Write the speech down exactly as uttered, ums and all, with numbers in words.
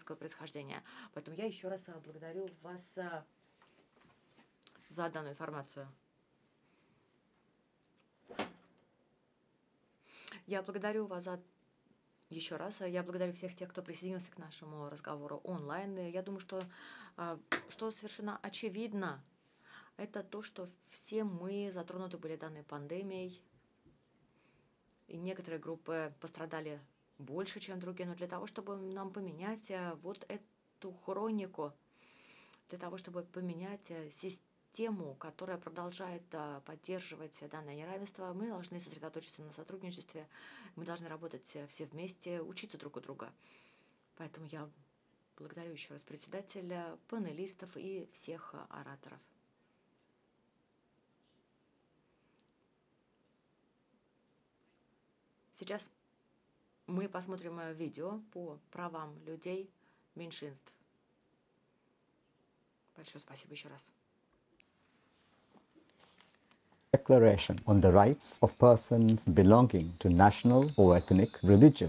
азиатского происхождения. Поэтому я еще раз благодарю вас за данную информацию. Я благодарю вас за еще раз. Я благодарю всех тех, кто присоединился к нашему разговору онлайн. Я думаю, что, что совершенно очевидно, это то, что все мы затронуты были данной пандемией. И некоторые группы пострадали больше, чем другие. Но для того, чтобы нам поменять вот эту хронику, для того, чтобы поменять систему, которая продолжает поддерживать данное неравенство, мы должны сосредоточиться на сотрудничестве, мы должны работать все вместе, учиться друг у друга. Поэтому я благодарю еще раз председателя, панелистов и всех ораторов. Сейчас мы посмотрим видео по правам людей, меньшинств. Большое спасибо еще раз. Declaration on the rights of persons belonging to national or ethnic religion.